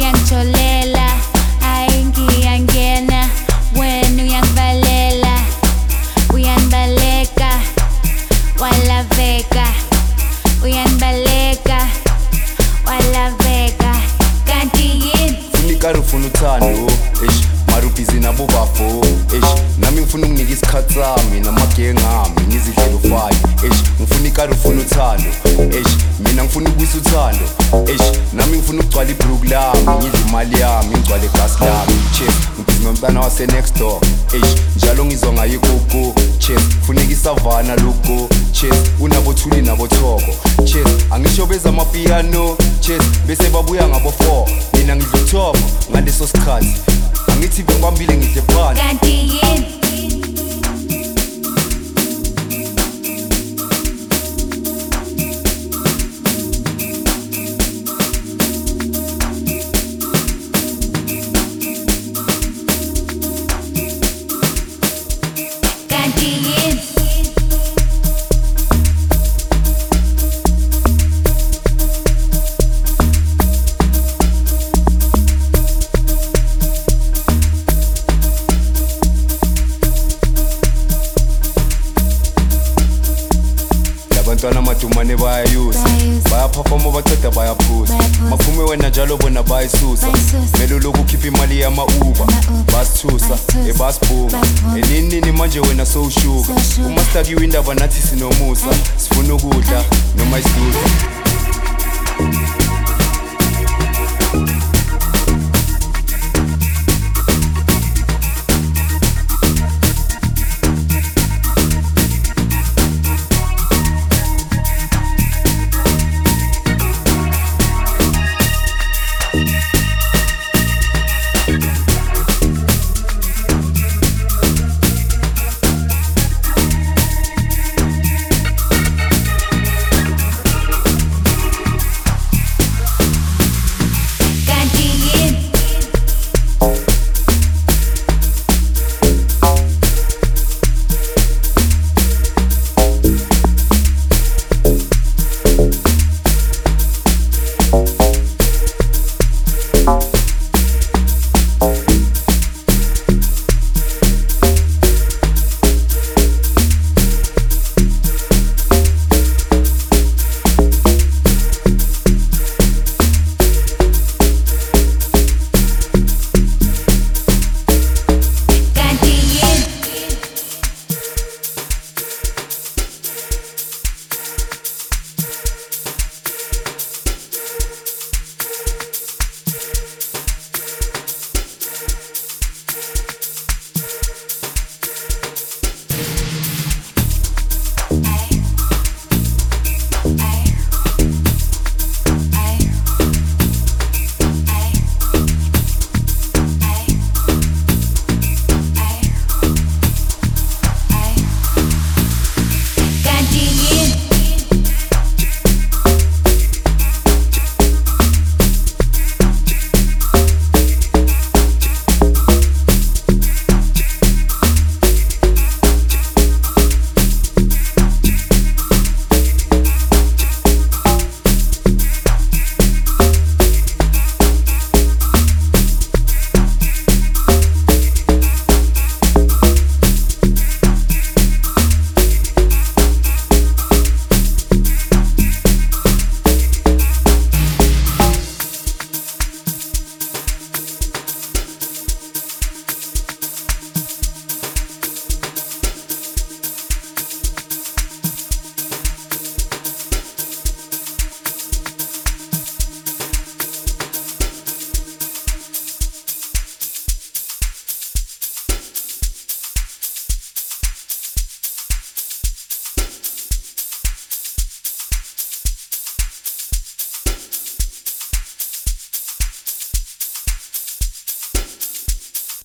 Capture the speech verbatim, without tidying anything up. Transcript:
uyangijolela hayi ngiyangena wena uyangivalela uyangibaleka walaveka uyangibaleka walaveka kanti yini unikari ufuna uthando eish marubhizi nabo bafo eish nami ngifuna ukunika isikhathi sami namagenge ami ngizidlela ufake eish ngifuna ikari ufuna uthando eish mina ngifuna ukubuyisa uthando eish nami ngifuna ukugcwala ibrook lami ngidle imali yami ngigcwale gas lami chef ngibhizi nomntana wase next door eish njalo ngizwa ngayo ikoko chef kufuneka isavana lokho chef unabothuli nabothoko chef angisho beza amapiano chef bese babuya ngabo four mina ngidla uthoko ngaleso sikhathi angithi bengibambile ngidle phansi kanti yini kanti yini abantwana amadumane bayayuza bayaphafoma baceda bayaphuza maphume wena njalo bona bayisusa mele uloku ukhipha imali yama-uber basithusa ebasibhunga eninini manje wena sowushuka umastakiwe indaba nathi sinomusa sifuna ukudla noma isudla